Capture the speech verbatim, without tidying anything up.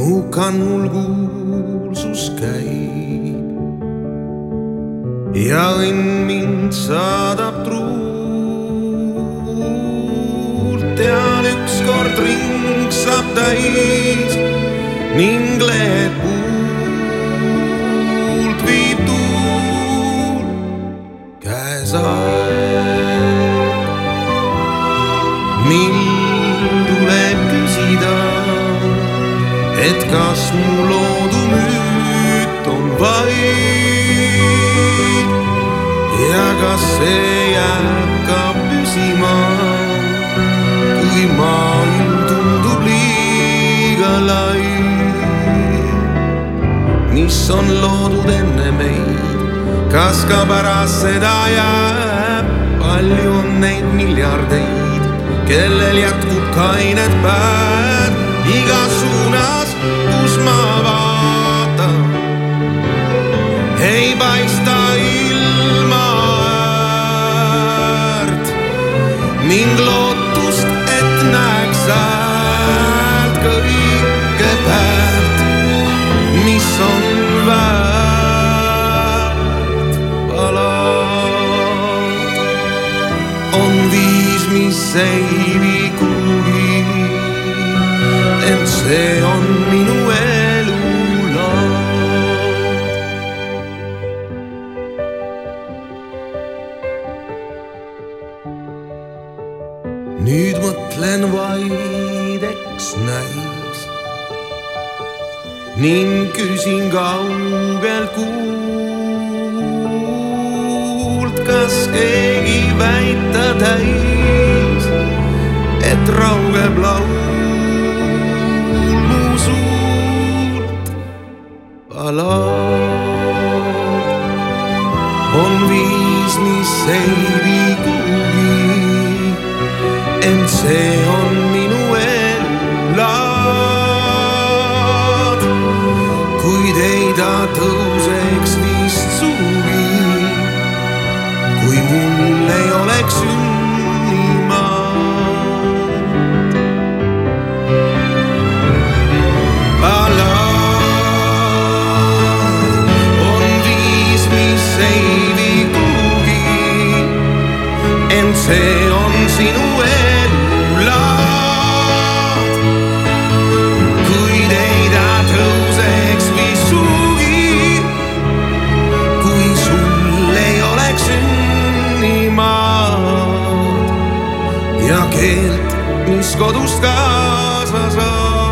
mu kannul kuulsus käib ja õnn mind saadab truult. Teal ükskord ring saab täis ning lehed puult viib tuul. Käes aeg, mil tuleb küsida, et kas mu loodumüüt on vaid ja kas see jääb ka püsima, kui maailm tundub liiga lai. Mis on loodud enne meid, kas ka pärast seda jääb? Palju on neid miljardeid, kellel jätkub kained päev igas suunas, kus ma vaatan. Ei paista ilma äärt ning lootust, et näeks häält kõike päevt, mis on väärt palad. On viis, mis ei vii kuhugi, ent see on minu elu laad. Nüüd mõtlen vaid, eks näis, ning küsin kaugelt kuult, kas keegi väita täis, et raugeb laul mu suult. Palad on viis, mis ei vii kuhugi, ent see on minu elu laad. Kuid ei ta tõuseks vist sugi, kui mul ei oleks sünnimaad. Palad on viis, mis ei vii kuhugi, ent see on sinu elu laad. Kuid ei ta tõuseks vist sugi, kui sul ei oleks sünnimaad ja keelt, mis kodust kaasa saab.